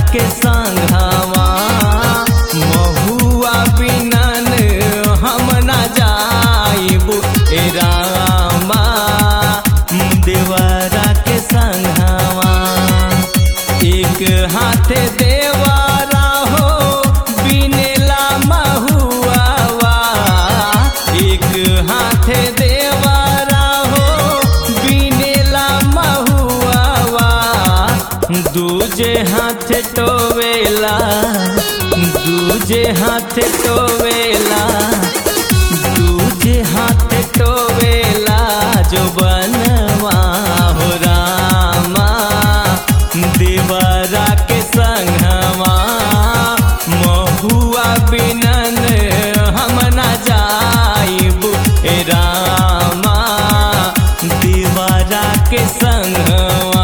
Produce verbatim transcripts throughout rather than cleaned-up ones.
के संघवा महुआ बिनन हम न जाइबू ए रामा देवरा के संघवा। एक हाथे देवरा हो बिनेला महुआवा, एक हाथे देवरा हो बिनेला महुआवा, दूजे हाथ टोवेला दूजे हाथ टोवेला दूजे हाथ टोवेला जो बनवा हो रामा देवरा के संघवा महुआ बिनन हम न जाइबू ए रामा देवरा के संघवा।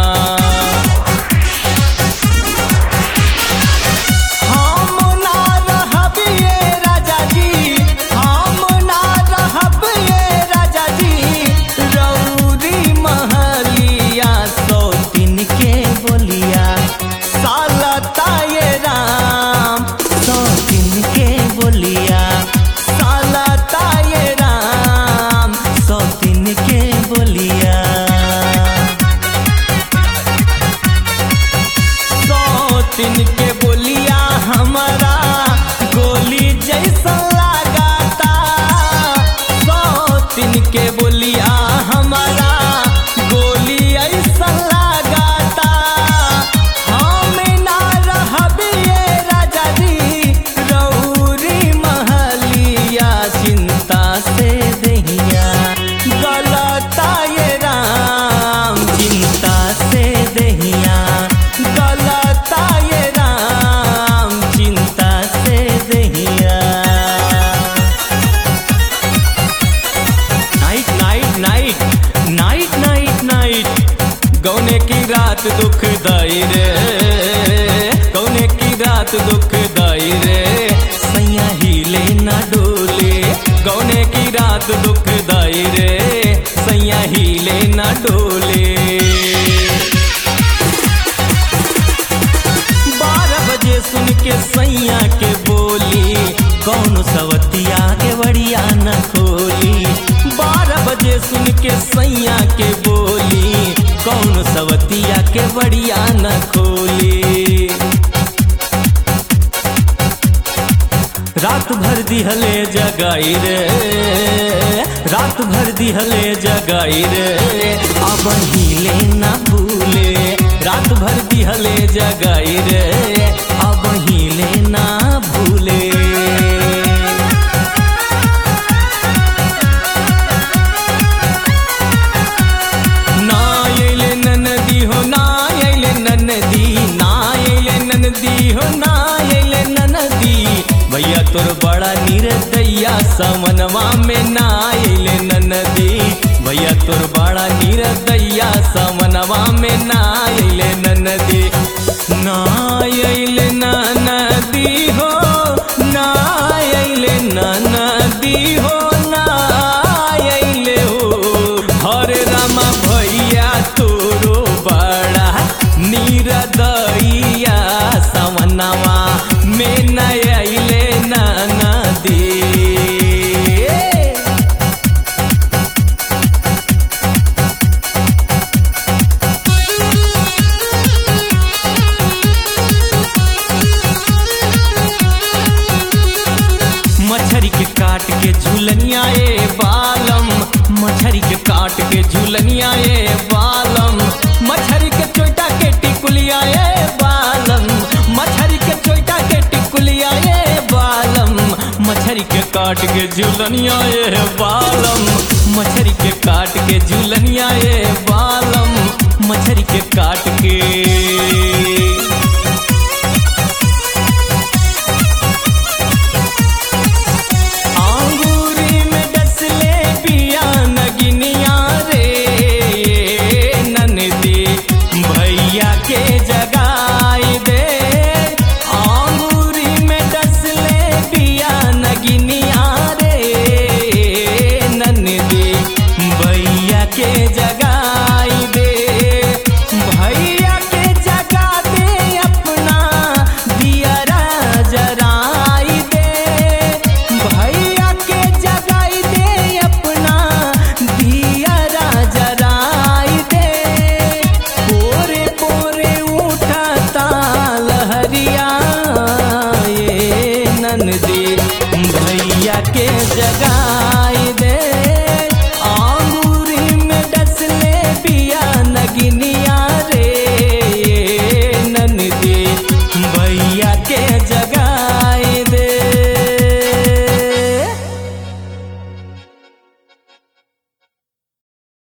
तीन के बोलिया हमारा गोली जैसा लगाता, सौ तीन के बोलिया हमारा गोली ऐसा लगाता, हम ना रहबिए राजा जी रौरी महलिया चिंता से दहिया गलता ये राम चिंता से दहिया गलता ये राम चिंता से दहिया। Night night night night night night गौने की रात दुखदाई रे गौने की रात दुखदाई रे सैया हिले ना डोले गौने की रात दुखदाई रे सैया हिले ना डोले। सुन के सैया के बोली कौन सवतिया के बड़िया न खोली, बारह बजे सुन के सैया के बोली कौन सवतिया के बड़िया न खोली। रात भर दिहले जगाई रे रात भर दिहले जगाई रे अब हिले ना भूले रात भर दिहले जगाई रे अब हिले ना भूले। ना अइले ननदी हो ना अइले ननदी ना अइले ननदी हो ना अइले ननदी भैया तोर बड़ा निर्दया समनवा में ना अइले ननदी भैया तोर बड़ा निर्दया समनवा में ना अइले ननदी ना अइले ननदी हो ना अइले ननदी हो ना अइले हो हरे रामा भैया तोरो बड़ा निर्दया समनवा में ना अइले ननदी। मछरी के काट के झूलनिया ए बालम मछरी के काट के झूलनिया ए बालम मछरी के चोटा के टिकुलिया ए बालम मछरी के चोटा के टिकुलिया ए बालम मछरी के काट के झूलनिया ए बालम मछरी के काट के झूलनिया ए बालम मछरी के काट के